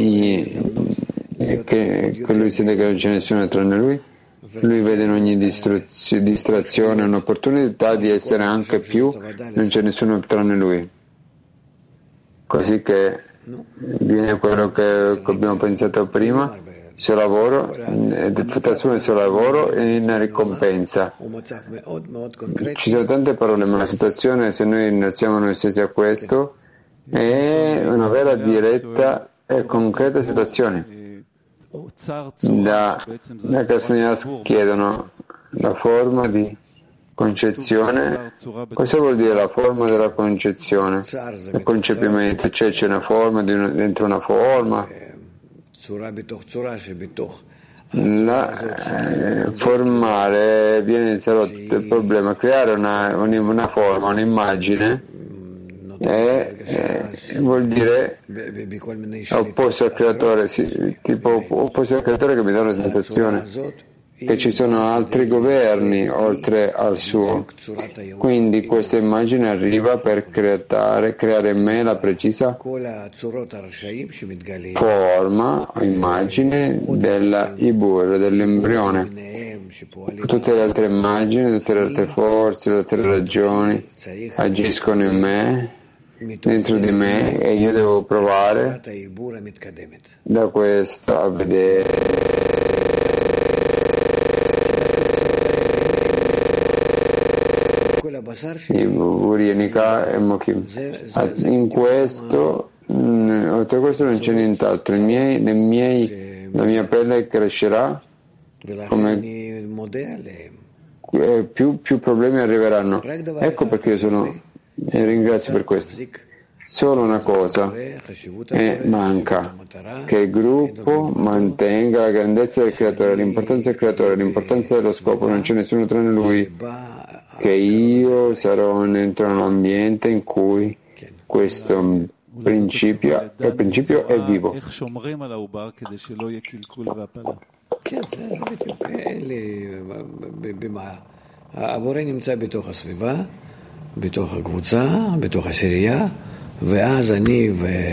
che, che lui sente che non c'è nessuno tranne lui, lui vede in ogni distrazione un'opportunità di essere anche più, non c'è nessuno tranne lui, così che viene quello che abbiamo pensato prima, il suo lavoro, trasforma il suo lavoro in una ricompensa. Ci sono tante parole, ma la situazione, se noi innalziamo noi stessi a questo, è una vera, diretta e concreta situazione. Da, da Krasnoyarsk chiedono la forma di concezione. Cosa vuol dire la forma della concezione? Il concepimento, cioè c'è una forma di una, dentro una forma. La, eh, formare viene interrotto il problema, creare una, una forma, un'immagine. E, eh, vuol dire opposto al creatore, sì, tipo opposto al creatore, che mi dà una sensazione che ci sono altri governi oltre al suo, quindi questa immagine arriva per creare, creare in me la precisa forma, immagine della Ibur, dell'embrione. Tutte le altre immagini, tutte le altre forze, le altre ragioni agiscono in me, dentro di me, e io devo provare da questo a vedere Urienika e Mokim. In questo, oltre a questo non c'è nient'altro. I miei, le miei, la mia pelle crescerà, come più, più problemi arriveranno. Ecco perché io sono, e ringrazio per questo. Solo una cosa e manca, che il gruppo mantenga la grandezza del creatore, l'importanza del creatore, l'importanza dello scopo. Non c'è nessuno tranne lui, che io sarò dentro un ambiente in cui questo principio, il principio è vivo. הבורא נמצא בתוך הסביבה, בתוך הקבוצה, בתוך הסירייה, ואז אני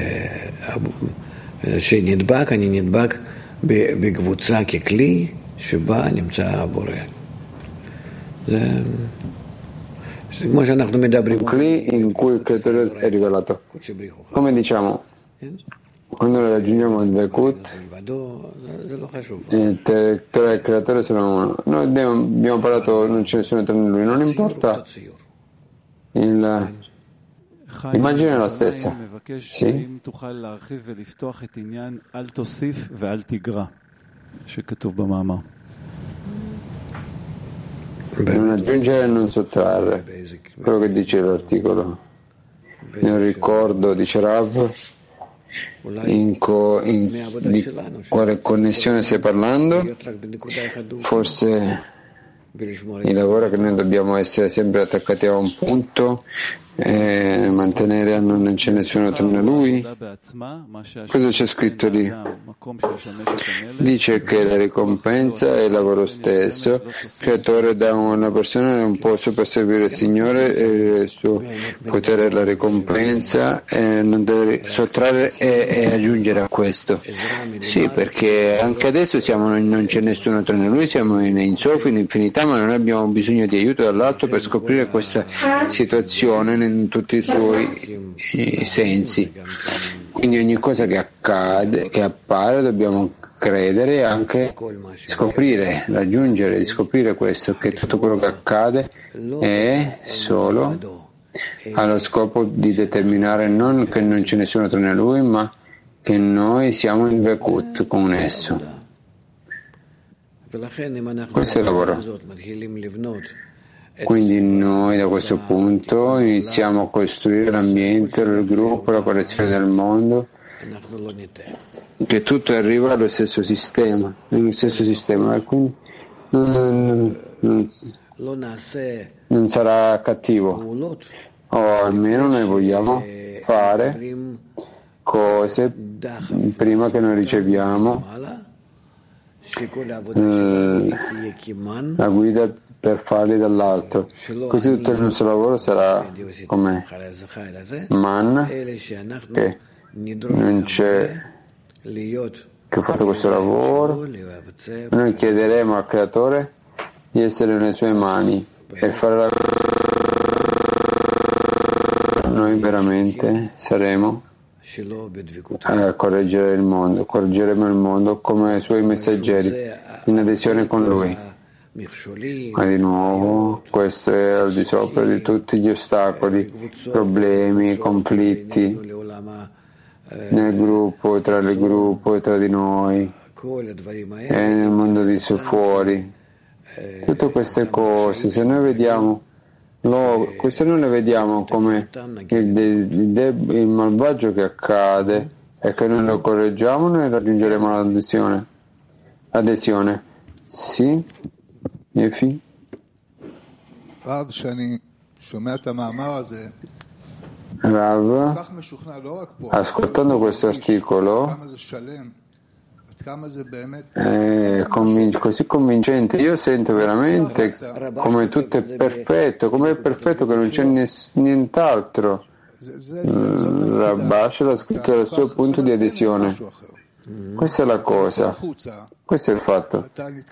שנדבק, אני נדבק בקבוצה ככלי שבה נמצא הבורא. זה כמו שאנחנו מדברים. Qui in cui il creatore è rivelato. Come diciamo, Quando noi raggiungiamo il Dvekut, il territorio e il creatore sono uno. Noi abbiamo parlato, non c'è nessuno tra lui, non importa. Il, l'immagine è la stessa. Sì. Non aggiungere e non sottrarre, quello che dice l'articolo. Nel ricordo, dice Rav, in, co, in di quale connessione stai parlando? Forse il lavoro che noi dobbiamo essere sempre attaccati a un punto e mantenere, non c'è nessuno tranne lui. Cosa c'è scritto lì? Dice che la ricompensa è il lavoro stesso. Il creatore da una persona non può perseguire il Signore e il suo potere è la ricompensa e non deve sottrarre e, e aggiungere a questo. Sì, perché anche adesso siamo, non c'è nessuno tranne lui, siamo in Ensof, in infinità, ma non abbiamo bisogno di aiuto dall'alto per scoprire questa situazione in tutti i suoi i sensi. Quindi ogni cosa che accade, che appare, dobbiamo credere e anche scoprire, raggiungere, scoprire questo, che tutto quello che accade è solo allo scopo di determinare non che non c'è nessuno tranne lui, ma che noi siamo in Vekut con esso. Questo è il lavoro. Quindi noi da questo punto iniziamo a costruire l'ambiente, il gruppo, la connessione del mondo, che tutto arriva allo stesso sistema, nello stesso sistema, quindi non, non, non, non sarà cattivo, o almeno noi vogliamo fare cose prima che noi riceviamo la guida per farli dall'alto, così tutto il nostro lavoro sarà come man, che non c'è che ha fatto questo lavoro. Noi chiederemo al creatore di essere nelle sue mani e fare la... noi veramente saremo a correggere il mondo, correggeremo il mondo come suoi messaggeri in adesione con lui. Ma di nuovo questo è al di sopra di tutti gli ostacoli, problemi, conflitti nel gruppo, tra il gruppo e tra di noi e nel mondo di su fuori. Tutte queste cose, se noi vediamo Lo, queste noi le vediamo come il, il, il, il malvagio che accade e che noi lo correggiamo, noi raggiungeremo l'adesione. Adesione. Sì? Yefi? Rav, ascoltando questo articolo, è convin- così convincente, io sento veramente come tutto è perfetto, come è perfetto che non c'è ness- nient'altro. Rabbash l'ha scritto dal suo punto di adesione. Questa è la cosa, questo è il fatto.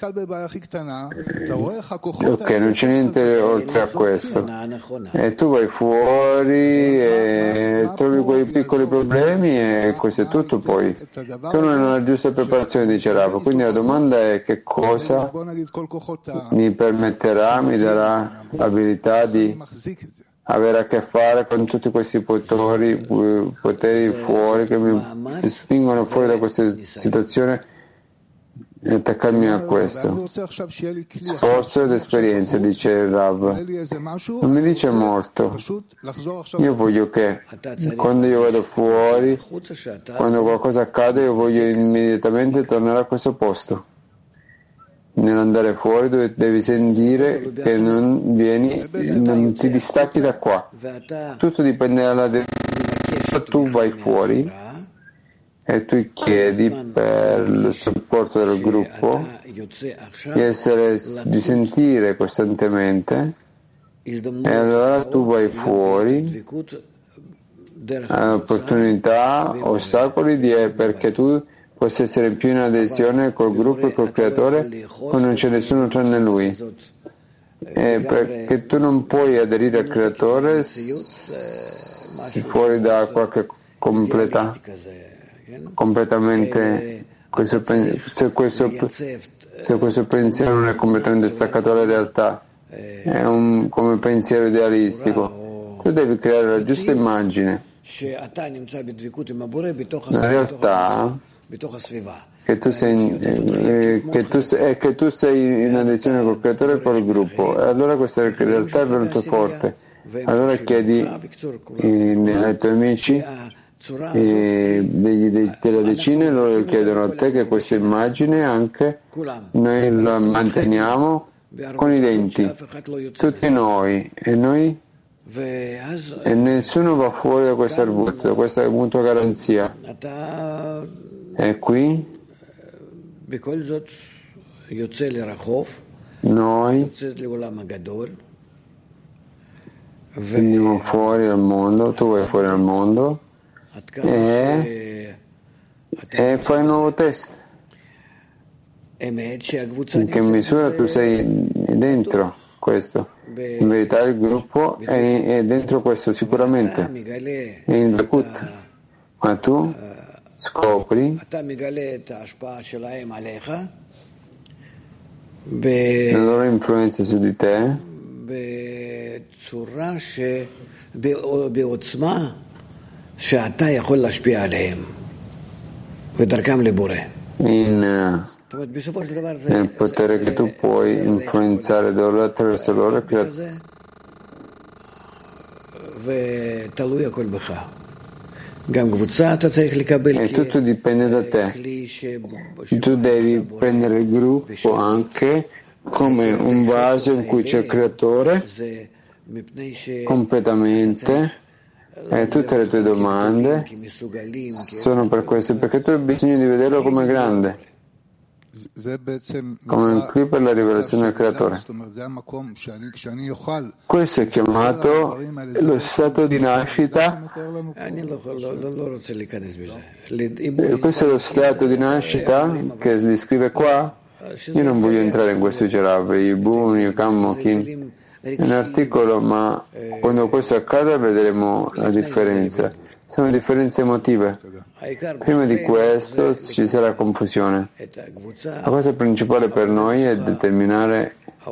Ok, non c'è niente oltre a questo. E tu vai fuori e trovi quei piccoli problemi e questo è tutto poi. Che uno non ha la giusta preparazione, dice Rav. Quindi la domanda è che cosa mi permetterà, mi darà l'abilità di avere a che fare con tutti questi poteri, poteri fuori che mi spingono fuori da questa situazione e attaccarmi a questo. Sforzo ed esperienza, dice il Rav. Non mi dice morto. Io voglio che quando io vado fuori, quando qualcosa accade, io voglio immediatamente tornare a questo posto. Nell'andare fuori dove devi sentire che non vieni, non ti distacchi da qua. Tutto dipende dalla decisione. Tu vai fuori e tu chiedi per il supporto del gruppo di essere, di sentire costantemente e allora tu vai fuori a opportunità, ostacoli di, perché tu possa essere più in adesione col gruppo e col creatore quando non c'è nessuno tranne lui. E perché tu non puoi aderire al creatore fuori da qualche completa completamente, questo, se, questo, se questo pensiero non è completamente staccato dalla realtà, è un, come pensiero idealistico, tu devi creare la giusta immagine, la realtà che tu sei, eh, che tu sei, che tu sei in adesione col creatore e col gruppo, e allora questa realtà è venuta forte. Allora chiedi eh, ai tuoi amici eh, degli, dei, della decina, e loro chiedono a te che questa immagine anche noi la manteniamo con i denti, tutti noi, e noi, e nessuno va fuori da questa arbuzzo, da questa mutua garanzia. E qui noi andiamo fuori al mondo, tu vai fuori al mondo e, e fai un nuovo test. In che misura tu sei dentro questo? In verità il gruppo è, è dentro questo sicuramente, è in Bakut, ma tu scopri la loro influenza su di te in, nel potere che tu puoi influenzare da loro attraverso loro. E tutto dipende da te. Tu devi prendere il gruppo anche come un vaso in cui c'è il creatore completamente, e tutte le tue domande sono per questo, perché tu hai bisogno di vederlo come grande, come un qui per la rivelazione del creatore. Questo è chiamato lo stato di nascita. Questo è lo stato di nascita che si descrive qua. Io non voglio entrare in questo Rav, Ibun, Kammokin, è un articolo, ma quando questo accada vedremo la differenza. Sono differenze emotive. Prima di questo ci sarà confusione. La cosa principale per noi è determinare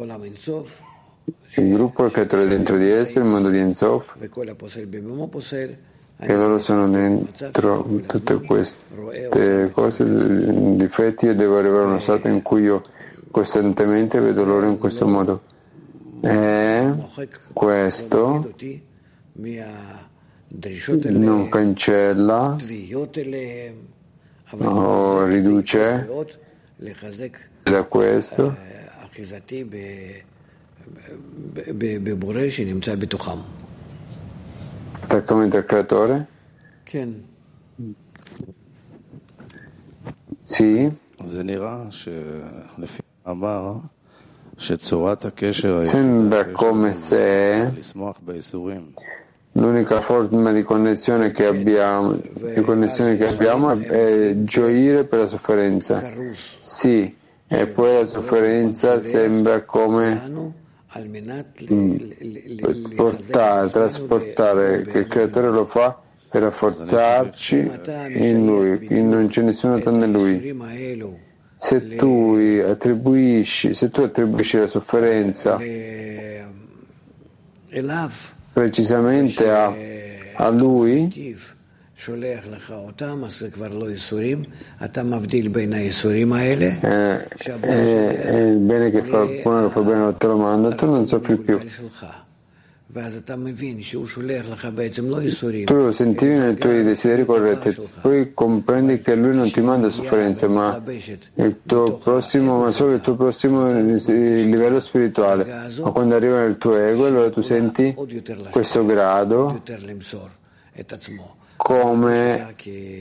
il gruppo, il creatore dentro di esso, il mondo di Ensof, che loro sono dentro tutte queste cose, difetti. Io devo arrivare a uno stato in cui io costantemente vedo loro in questo modo. E questo non cancella o riduce da questo attaccamento al creatore. Sì, sembra come se l'unica forma di connessione che abbiamo, di connessione che abbiamo è gioire per la sofferenza. Sì, e poi la sofferenza sembra come portare, trasportare, che il creatore lo fa per rafforzarci in lui, non c'è nessuno tranne lui. Se tu attribuisci, se tu attribuisci la sofferenza precisamente a, a lui, eh, eh, il bene che fa quello che fa bene te lo manda, tu non soffri più. Tu lo sentivi nei tuoi desideri corretti, poi comprendi che lui non ti manda sofferenze, ma il tuo prossimo, ma solo il tuo prossimo livello spirituale. Ma quando arriva nel tuo ego, allora tu senti questo grado come,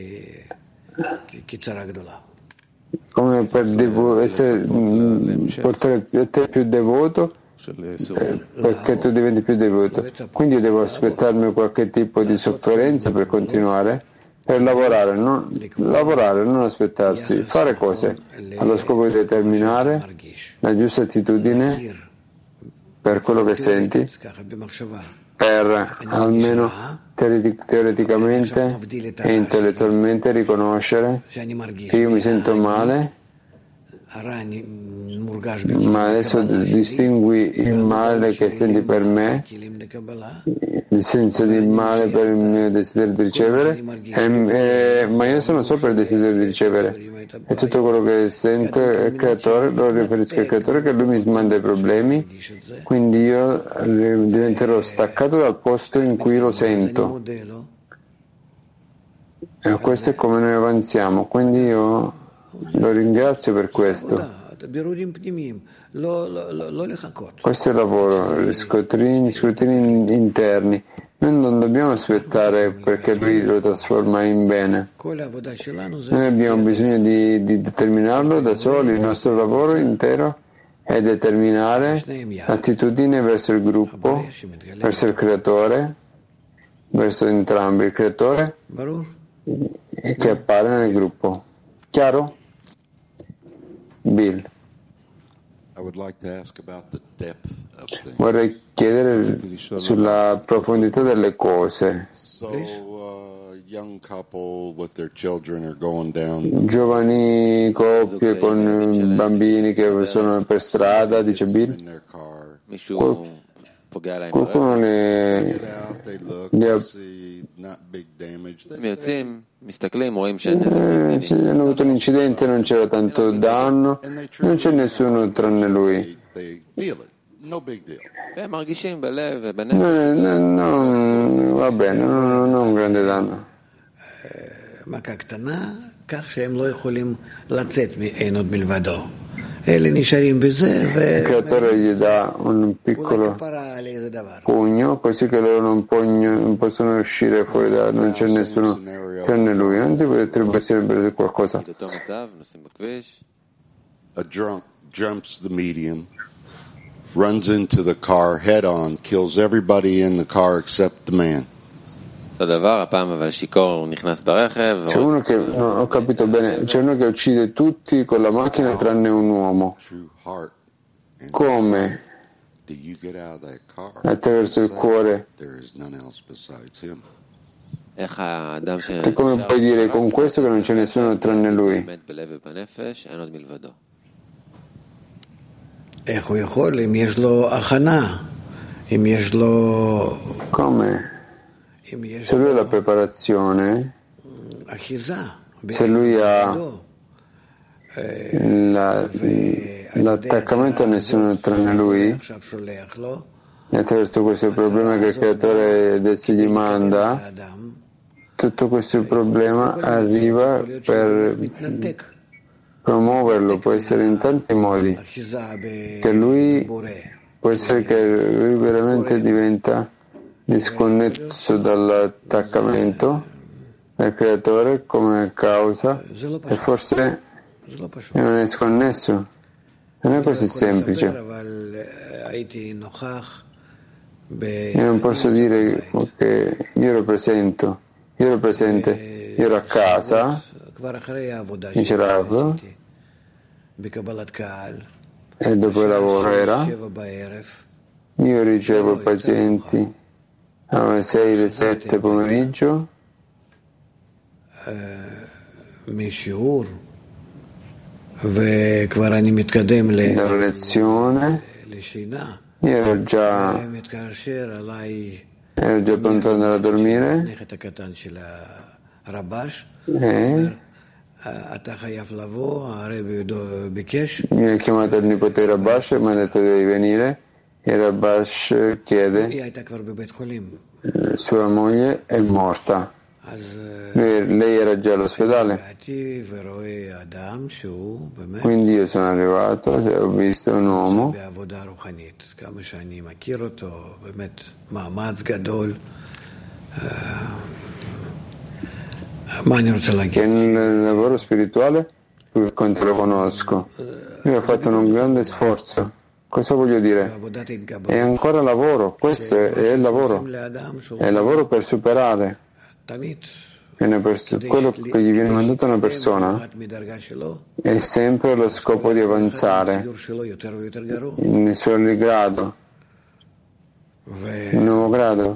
come per devo, essere, portare a te più devoto, Eh, perché tu diventi più devoto. Quindi io devo aspettarmi qualche tipo di sofferenza per continuare, per lavorare, non, lavorare, non aspettarsi, fare cose allo scopo di determinare la giusta attitudine per quello che senti per almeno teoreticamente e intellettualmente riconoscere che io mi sento male, ma adesso distingui il male che senti per me, il senso di male per il mio desiderio di ricevere, e, e, ma io sono sopra il desiderio di ricevere, e tutto quello che sento è il creatore, lo riferisco al creatore, che lui mi manda i problemi, quindi io diventerò staccato dal posto in cui lo sento, e questo è come noi avanziamo, quindi io lo ringrazio per questo. Questo è il lavoro, gli scrutini, scrutini interni. Noi non dobbiamo aspettare perché lui lo trasforma in bene. Noi abbiamo bisogno di, di determinarlo da soli. Il nostro lavoro intero è determinare l'attitudine verso il gruppo, verso il creatore, verso entrambi, il creatore che appare nel gruppo. Chiaro? Bill. Vorrei chiedere sulla profondità delle cose. Giovani coppie con bambini che sono per strada, dice Bill. Qualcuno le, le ha eh, se hanno avuto un incidente, non c'era tanto danno, non c'è nessuno tranne lui. No, no, no, va bene, non no, un grande danno. Il creatore gli dà un piccolo pugno, così che loro non, pugno, non possono uscire fuori da, non c'è nessuno tranne lui, non ti potrebbe essere qualcosa. A drunk jumps the median, runs into the car head on, kills everybody in the car except the man. C'è uno che, non ho capito bene, c'è uno che uccide tutti con la macchina tranne un uomo. Come? Attraverso il cuore. E come puoi dire con questo che non c'è nessuno tranne lui? Come? Se lui ha la preparazione, se lui ha la, l'attaccamento a nessuno tranne lui, e attraverso questo problema che il creatore adesso gli manda, tutto questo problema arriva per promuoverlo, può essere in tanti modi, che lui può essere che lui veramente diventa disconnesso dall'attaccamento del creatore come causa, e forse non è sconnesso, non è così semplice. Io non posso dire che io ero presente, io ero presente, io ero a casa, dice Rav, e dopo il lavoro era, io ricevo pazienti alle sei, alle sette pomeriggio, dalla lezione, io ero già, ero già pronto ad andare a dormire, e mi ha chiamato il nipote Rabash e mi ha detto devi venire, e Rabash chiede, sua moglie è morta, Lui, lei era già all'ospedale, quindi io sono arrivato e ho visto un uomo che nel lavoro spirituale, per quanto lo conosco, lui ha fatto un grande sforzo. Cosa voglio dire? È ancora lavoro, questo è, è il lavoro, è il lavoro per superare. Per quello che gli viene mandato a una persona è sempre lo scopo di avanzare nel suo grado, il nuovo grado.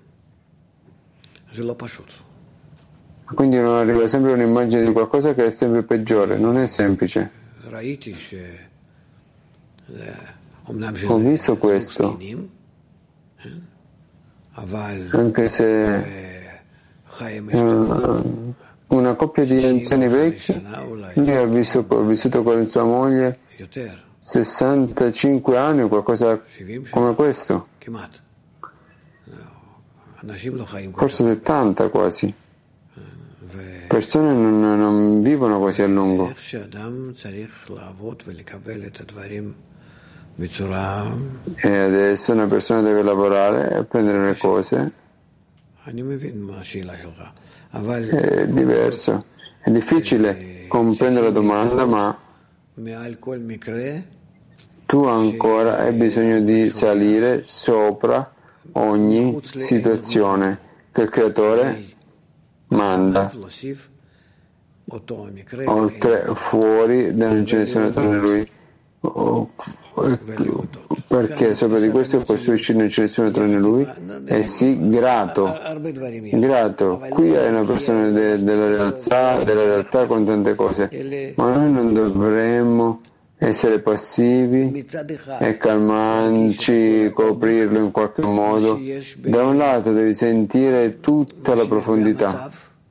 Quindi non arriva sempre un'immagine di qualcosa che è sempre peggiore, non è semplice. Ho visto questo, anche se uh, una coppia di anziani vecchi, lui ha, visto, ha vissuto con sua moglie sessantacinque anni o qualcosa come questo, forse settanta quasi. Persone non, non vivono così a lungo. E adesso una persona deve lavorare e prendere le cose. È diverso. È difficile comprendere la domanda, ma tu ancora hai bisogno di salire sopra ogni situazione che il Creatore manda, oltre, fuori, da non ce ne sono tra lui, perché sopra di questo costruisci non ce ne sono tra lui, e sì, grato, grato. Qui hai una persona de, della realtà, della realtà con tante cose, ma noi non dovremmo essere passivi e calmarci, coprirlo in qualche modo. Da un lato devi sentire tutta la profondità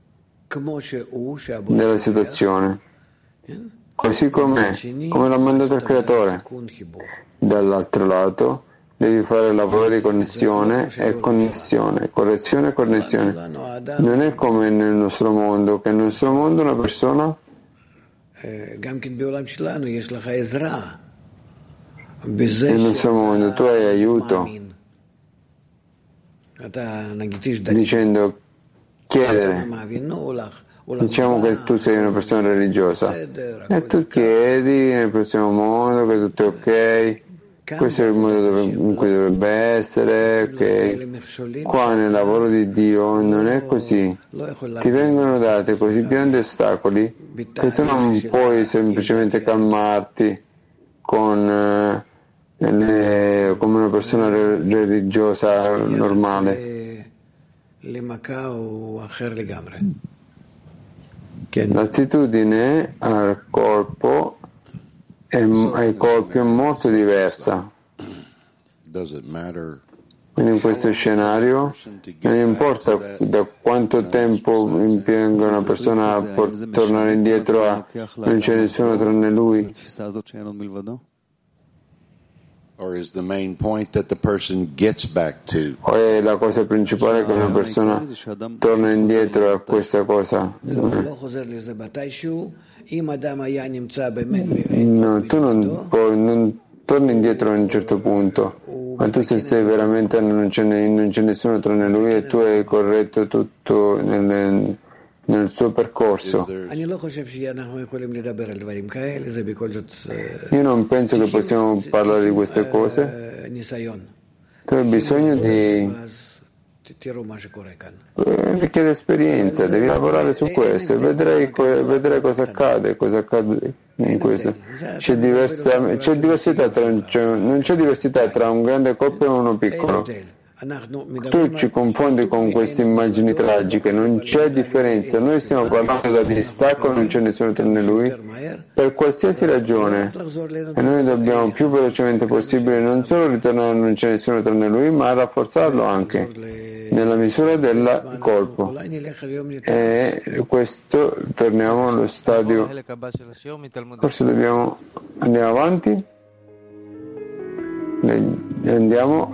della situazione, così com'è, come l'ha mandato il Creatore. Dall'altro lato devi fare il lavoro di connessione e connessione, correzione e connessione. Non è come nel nostro mondo, che nel nostro mondo una persona nel nostro mondo tu hai aiuto, dicendo chiedere, diciamo che tu sei una persona religiosa e tu chiedi nel prossimo mondo che tutto è ok, questo è il modo dove, in cui dovrebbe essere, ok. Qua nel lavoro di Dio non è così, ti vengono date così grandi ostacoli che tu non puoi semplicemente calmarti con eh, le, come una persona re, religiosa normale. L'attitudine al corpo è, ai colpi è molto diversa. Quindi in questo scenario non importa da quanto tempo impiega una persona a tornare indietro a non c'è nessuno tranne lui. Or is the main point that the person gets back to? O è la cosa principale che una persona torna indietro a questa cosa? No, tu non, puoi, non torni indietro a un certo punto, ma tu se sei veramente non c'è, non c'è nessuno tranne lui e tu hai corretto tutto nel, nel suo percorso. Io non penso che possiamo parlare di queste cose. Tu hai bisogno di richiede esperienza, devi lavorare su questo e vedrai, vedrai cosa accade, cosa accade in questo. C'è, diversa, c'è diversità tra, cioè, non c'è diversità tra un grande corpo e uno piccolo. Tu ci confondi con queste immagini tragiche, non c'è differenza. Noi stiamo parlando da distacco, non c'è nessuno tranne lui, per qualsiasi ragione. E noi dobbiamo più velocemente possibile non solo ritornare a non c'è nessuno tranne lui, ma rafforzarlo anche nella misura del colpo. E questo, torniamo allo stadio. Forse dobbiamo, andiamo avanti? Andiamo